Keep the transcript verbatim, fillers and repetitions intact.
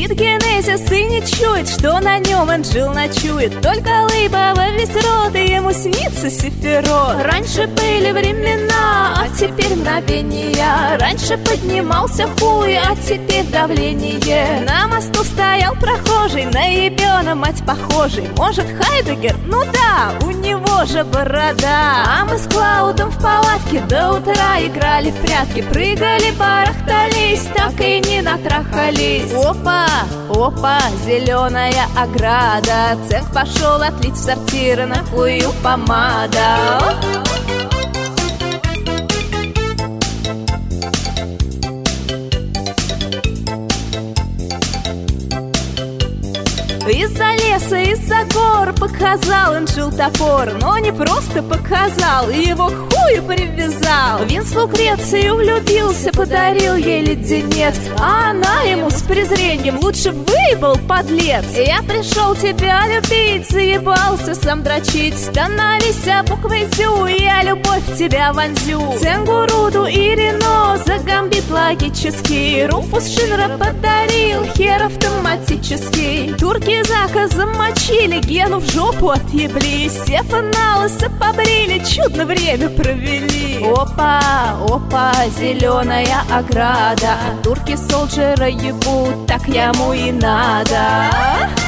Сидит Генезис и не чует, что на нем Энджил ночует. Только лыба во весь рот, и ему снится Сефирот. Раньше были времена, а теперь мгновения. Раньше поднимался хуй, а теперь давление. На мосту стоял прохожий, на ебена мать похожий. Может, Хайдеггер? Ну да, у него же борода. А мы с Клаудом в палатке до утра играли в прятки. Прыгали, барахтались, так и не натрахались. Опа, опа, зеленая ограда. Цех пошел отлить в сортиры, на хую помада. Из-за леса, из-за гор показал Энджил топор. Но не просто показал, его к хую привязал. Винс в Лукрецию влюбился, подарил ей леденец. А она ему с презрением: лучше выебал, подлец. Я пришел тебя любить, заебался сам дрочить. Становись буквой Зю, я любовь в тебя вонзю. Ценгуруду и Рено за гамбит логический. Руфус Шинра подарил хер автоматический. Турки Зака замочили, Гену в жопу отъебли. Сефа на лысо побрили, чудно время провели. Опа, опа, зеленая ограда. Турки Солджера ебут, так ему и надо.